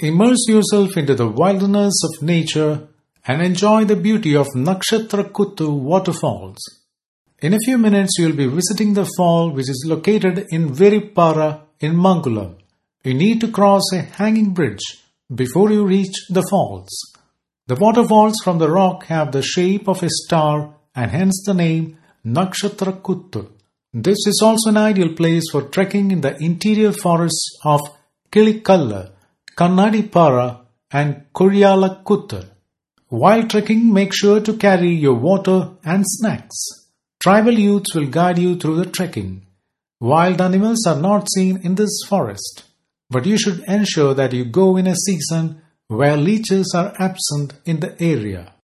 Immerse yourself into the wilderness of nature and enjoy the beauty of Nakshatrakuttu waterfalls. In a few minutes, you will be visiting the fall which is located in Veripara in Mangulam. You need to cross a hanging bridge before you reach the falls. The waterfalls from the rock have the shape of a star and hence the name Nakshatrakuttu. This is also an ideal place for trekking in the interior forests of Kilikalla, Kannadipara and Kuriyalakuttu. While trekking, make sure to carry your water and snacks. Tribal youths will guide you through the trekking. Wild animals are not seen in this forest, but you should ensure that you go in a season where leeches are absent in the area.